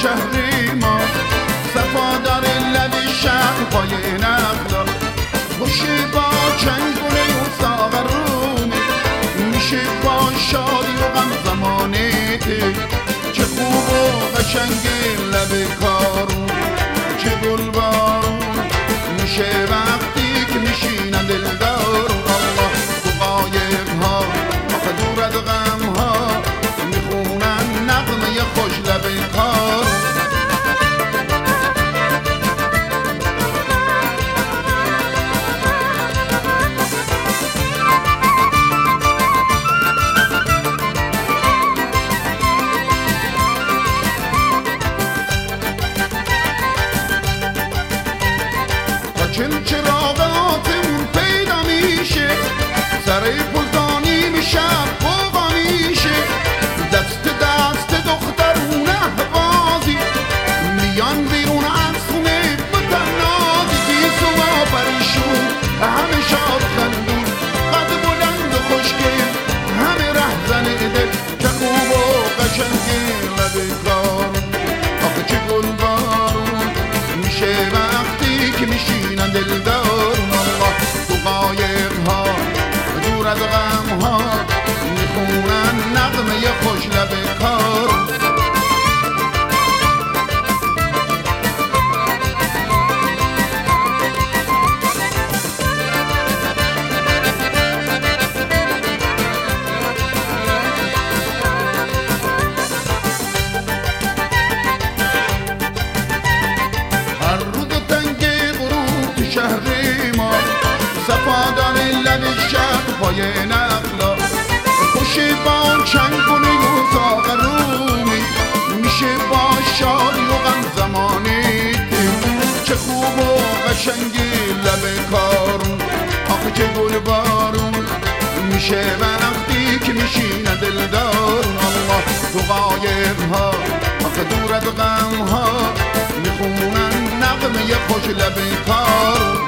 شهر ما، صفا داره لب شهر پای نقلا، خوشی با چنگونه و ساغرونه، میشه با شادی و غم زمانته، چه خوب و قشنگ لب کارون، چه گل بارون میشه وقتی که میشینن دلدارون. الله تو قایق ها آخه دور از غم ها میخونن نغمه خوش لب کارون. چل چراغاتمون پیدا میشه، سر پلدانی میشه فوقا میشه، دست دخترون احوازی میان بیرون از خونه بتنازی، گیس و پریشون همه شاد خندون، قد بلند و خوشگل همه رهزن دل، چه خوب و قشنگ لب کارون، آخه چه گل بارون میشه وقتی که میشینن دلدارون. الله تو قایق ها دور از غم ها میخونن نغمه خوش لب کارون. شهر ما صفا داره لب شهر پای نقلا، خوشی با چنگونه و ساغرونی، میشه با شادی و غم زمانی، چه خوب و قشنگ لب کارون، آخه چه گل بارون میشه وقتی که میشینه دلدارون. الله تو قایق ها آخه دور از غم ها میخونن نغمه خوش لب کارون.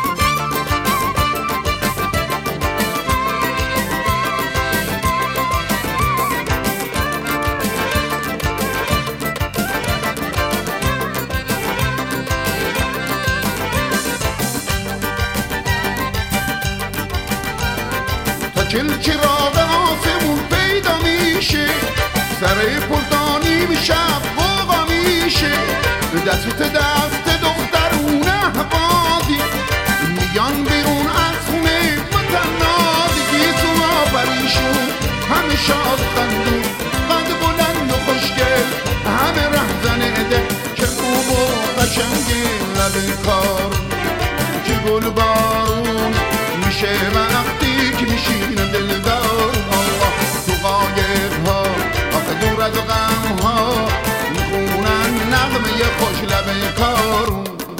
چل چراغ آسمون پیدا میشه، سر پلدانی میشه فوقا میشه، دست دخترون احوازی میان بیرون از خونه متنازی، گیس و پریشون همه شاد خندون، قد بلند و خوشگل همه رهزن دل، چه خوب و قشنگ لب کارون، چه گل بارون میشه وقتی که میشینه دلدار.